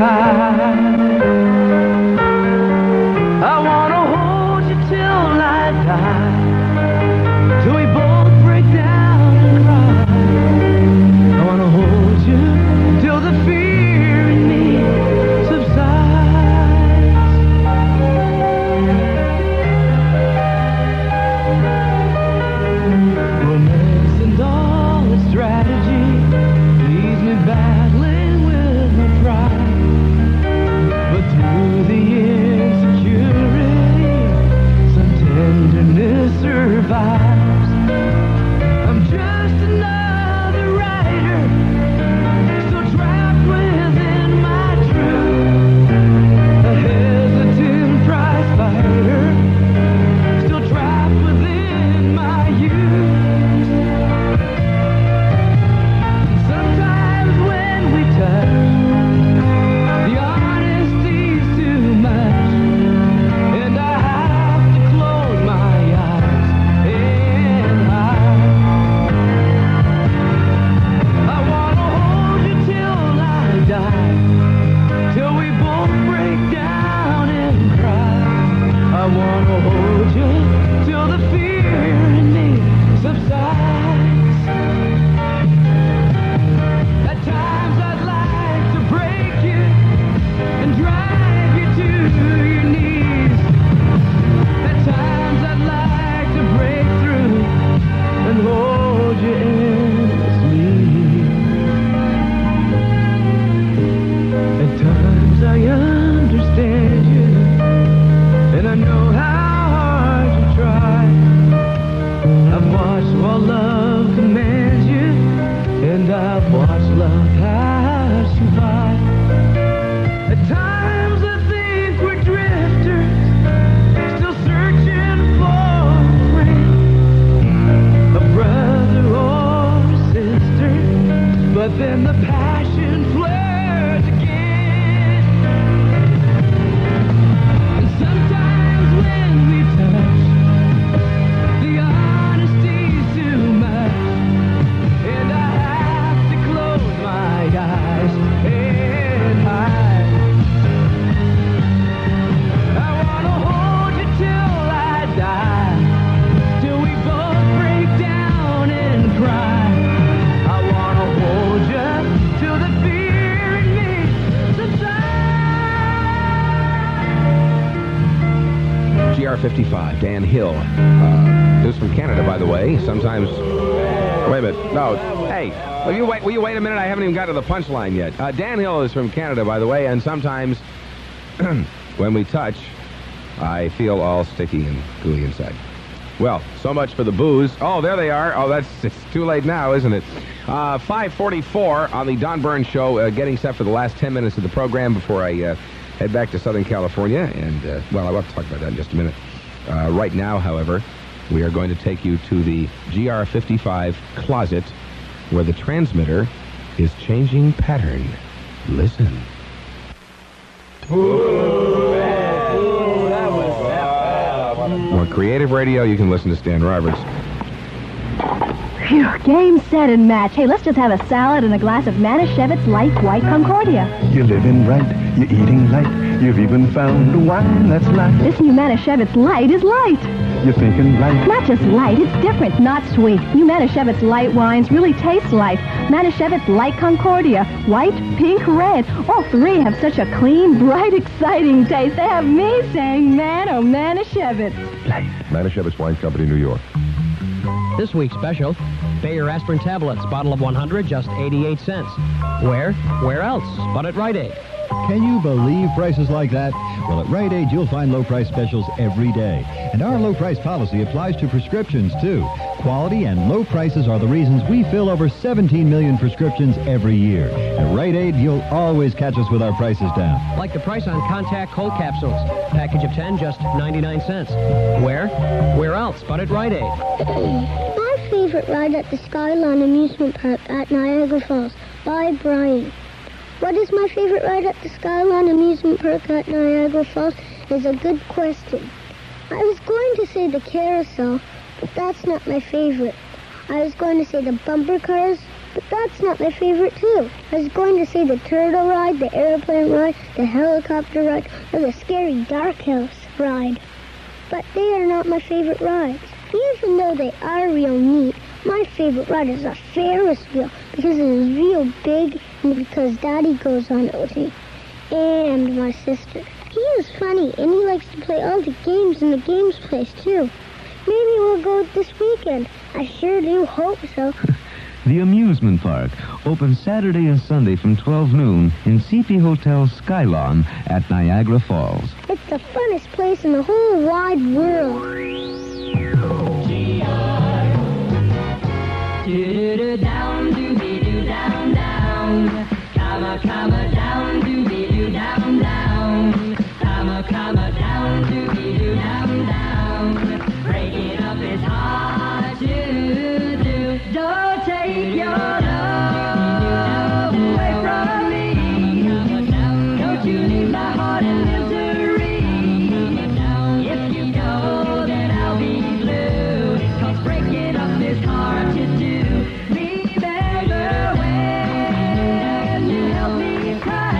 high. I wanna hold you till I die, till we both break down and cry. I wanna hold you till the fear in me subsides. Romance and all its strategy leaves me battling with my pride, but through the insecurity, some tenderness survives. I'm just another writer, still trapped within my truth, a hesitant prize fighter, still trapped within my youth. Sometimes when we touch, the honesty's too much, and I have to close my eyes and hide. I wanna hold you till I die, till we both break down and cry. I wanna hold you till the fear in me subsides. At times I'd like to break you and drive you to your knees. At times I'd like to break through and hold you endlessly. At times I understand you, and I know how hard you try. I've watched while love commands you, and I've watched love pass you by. At times I think we're drifters, still searching for a friend, a brother or a sister, but then the passion flares again. And sometimes when we touch, the honesty's too much, and I have to close my eyes and hide. I wanna hold you till I die, till we both break down and cry. I wanna hold you till the fear in me subsides. GR55, Dan Hill. Who's from Canada, by the way. Sometimes... Wait a minute. No. Hey, will you wait a minute? I haven't even got to the punchline yet. Dan Hill is from Canada, by the way, and sometimes when we touch, I feel all sticky and gooey inside. Well, so much for the booze. Oh, there they are. Oh, it's too late now, isn't it? 5:44 on the Don Burns Show, getting set for the last 10 minutes of the program before I head back to Southern California. And, well, I'll have to talk about that in just a minute. Right now, however, we are going to take you to the GR55 closet, where the transmitter is changing pattern. Listen. More creative radio, you can listen to Stan Roberts. Phew, game, set, and match. Hey, let's just have a salad and a glass of Manischewitz Light White Concordia. You're living right, you're eating light, you've even found a wine that's light. This new Manischewitz Light is light. You're thinking light. Not just light, it's different, not sweet. New Manischewitz Light wines really taste light. Manischewitz Light Concordia, white, pink, red. All three have such a clean, bright, exciting taste. They have me saying, man, oh, Manischewitz. Light. Manischewitz Wine Company, New York. This week's special, Bayer aspirin tablets, bottle of 100, just 88 cents. Where? Where else but at Rite Aid? Can you believe prices like that? Well, at Rite Aid, you'll find low-price specials every day. And our low-price policy applies to prescriptions, too. Quality and low prices are the reasons we fill over 17 million prescriptions every year. At Rite Aid, you'll always catch us with our prices down. Like the price on Contact Cold Capsules. Package of 10, just 99 cents. Where? Where else but at Rite Aid? My favorite ride at the Skyline Amusement Park at Niagara Falls, by Brian. What is my favorite ride at the Skyline Amusement Park at Niagara Falls is a good question. I was going to say the carousel, but that's not my favorite. I was going to say the bumper cars, But that's not my favorite, too. I was going to say the turtle ride, the airplane ride, the helicopter ride, or the scary dark house ride. But they are not my favorite rides. Even though they are real neat, my favorite ride is a Ferris wheel because it is real big and because Daddy goes on it with me. And my sister. He is funny and he likes to play all the games in the games place, too. Maybe we'll go this weekend. I sure do hope so. The amusement park opens Saturday and Sunday from 12 noon in CP Hotel Skylon at Niagara Falls. It's the funnest place in the whole wide world. Do-do-do down, do-be-do down, down. Comma, down, do-be-do down, down. Comma, down, do-be-do down, down. Break it up is hard to do. Don't take your love away from me. Don't you leave my heart in misery. If you go, then I'll be blue. 'Cause breaking up is hard to do. Remember when you helped me cry,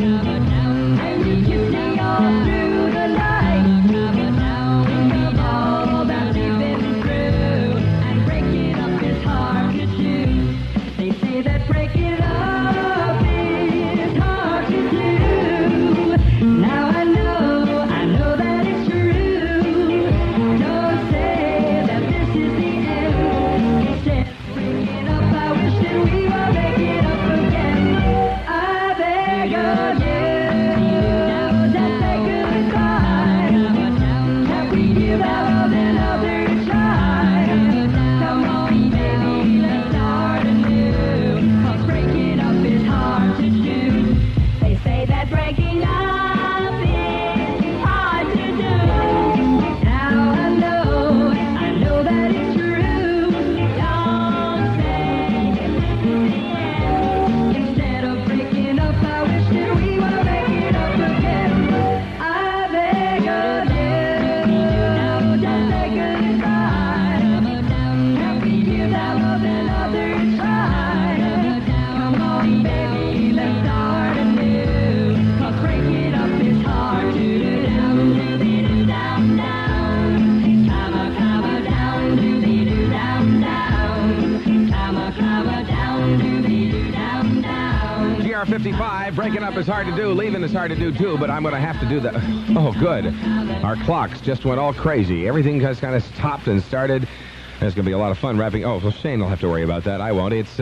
and you kissed me all through the night. Think of all that you've been through, and breaking up is hard to do. They say that breaking up is hard to do. Now I know that it's true. Don't say that this is the end. Instead of breaking up, I wish that we were making up again. I beg of you, just say goodbye. Can't we give out another try? Come on, baby, let's start anew. 'Cause breaking up is hard to do. They say that breaking up is hard to do. Now I know that it's true. Don't say that this is the end. Instead of breaking up, I wish that we were making up again. I beg of you, just say goodbye. Can't we give that love another try? Come on, baby, let's start anew. 'Cause breaking up is hard to do. Do-be-do down, down. Comma, down, do-be-do down, down. Comma, down, do-be-do down, down. GR55, breaking up is hard to do, leaving is hard to do too, but I'm going to have to do that. Oh, good. Our clocks just went all crazy. Everything has kind of stopped and started. There's going to be a lot of fun wrapping. Oh, well, Shane will have to worry about that. I won't. It's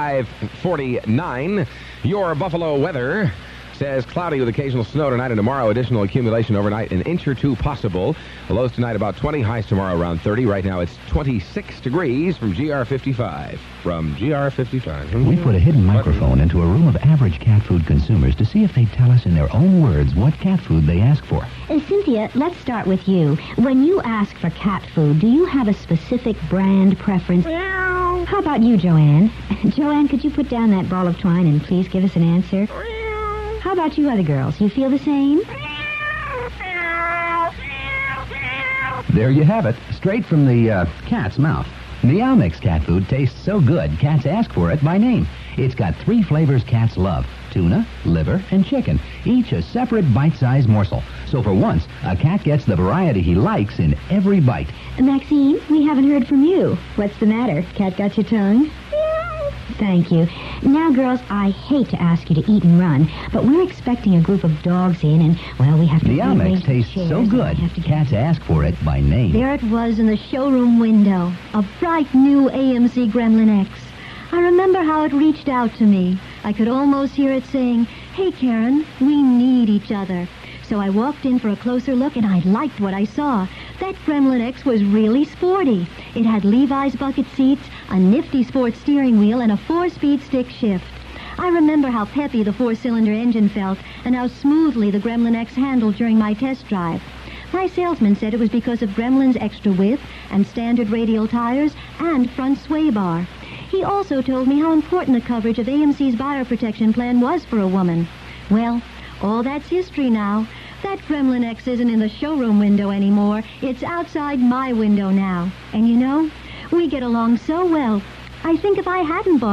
5:49. Your Buffalo weather says cloudy with occasional snow tonight and tomorrow. Additional accumulation overnight, an inch or two possible. The lows tonight about 20, highs tomorrow around 30. Right now it's 26 degrees from GR55. From GR55. We put a hidden microphone into a room of average cat food consumers to see if they'd tell us in their own words what cat food they ask for. Cynthia, let's start with you. When you ask for cat food, do you have a specific brand preference? How about you, Joanne? Joanne, could you put down that ball of twine and please give us an answer? How about you other girls? You feel the same? There you have it, straight from the cat's mouth. Meow Mix cat food tastes so good, cats ask for it by name. It's got 3 flavors cats love: tuna, liver, and chicken, each a separate bite-sized morsel. So for once, a cat gets the variety he likes in every bite. Maxine, we haven't heard from you. What's the matter? Cat got your tongue? Thank you. Now, girls, I hate to ask you to eat and run, but we're expecting a group of dogs in, and, well, we have to... Meow Mix tastes so good, cats ask for it by name. There it was in the showroom window, a bright new AMC Gremlin X. I remember how it reached out to me. I could almost hear it saying, "Hey, Karen, we need each other." So I walked in for a closer look, and I liked what I saw. That Gremlin X was really sporty. It had Levi's bucket seats, a nifty sports steering wheel, and a 4-speed stick shift. I remember how peppy the 4-cylinder engine felt and how smoothly the Gremlin X handled during my test drive. My salesman said it was because of Gremlin's extra width and standard radial tires and front sway bar. He also told me how important the coverage of AMC's buyer protection plan was for a woman. Well, all that's history now. That Gremlin X isn't in the showroom window anymore. It's outside my window now. And you know, we get along so well. I think if I hadn't bought it,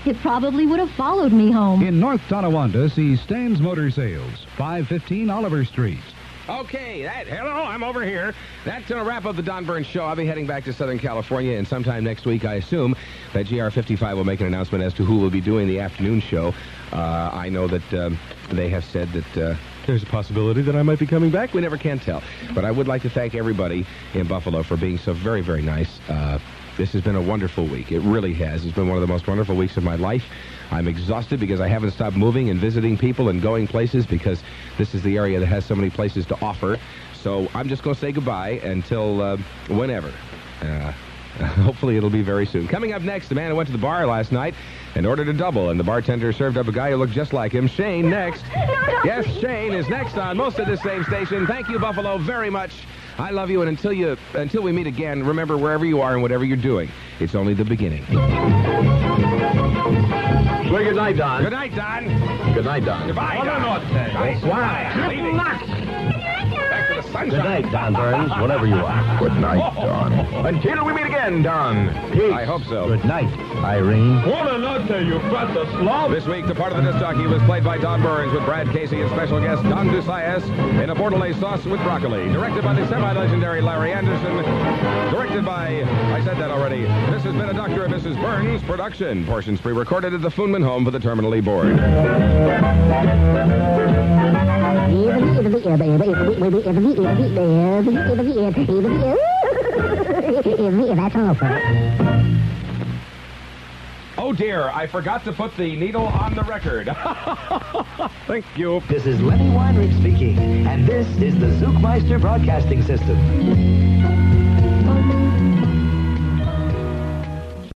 it probably would have followed me home. In North Tonawanda, see Staines Motor Sales, 515 Oliver Street. Okay, hello, I'm over here. That's going to wrap up the Don Burns Show. I'll be heading back to Southern California, and sometime next week, I assume, that GR55 will make an announcement as to who will be doing the afternoon show. I know that they have said that there's a possibility that I might be coming back. We never can tell. But I would like to thank everybody in Buffalo for being so very, very nice. This has been a wonderful week. It really has. It's been one of the most wonderful weeks of my life. I'm exhausted because I haven't stopped moving and visiting people and going places because this is the area that has so many places to offer. So I'm just going to say goodbye until whenever. Hopefully it'll be very soon. Coming up next, the man who went to the bar last night and ordered a double, and the bartender served up a guy who looked just like him. Shane next. Yes, Shane is next on most of this same station. Thank you, Buffalo, very much. I love you, and until we meet again, remember, wherever you are and whatever you're doing, it's only the beginning. Well, good night, Don. Good night, Don. Good night, Don. Goodbye, Don. Wow. Leaving. Back to the sunshine. Good night, Don Burns, whatever you are. Good night, Don. Until we meet again, Don. Peace. I hope so. Good night, Irene. What a nut, you fat the slum. This week, the part of the disc jockey was played by Don Burns with Brad Casey and special guest Don Dusayas in a Bordelaise sauce with broccoli. Directed by the semi-legendary Larry Anderson. Directed by, I said that already, this has been a Dr. and Mrs. Burns production. Portions pre-recorded at the Foonman home for the terminally bored. That's all, folks. Oh dear, I forgot to put the needle on the record. Thank you. This is Lenny Weinrich speaking, and this is the Zookmeister Broadcasting System.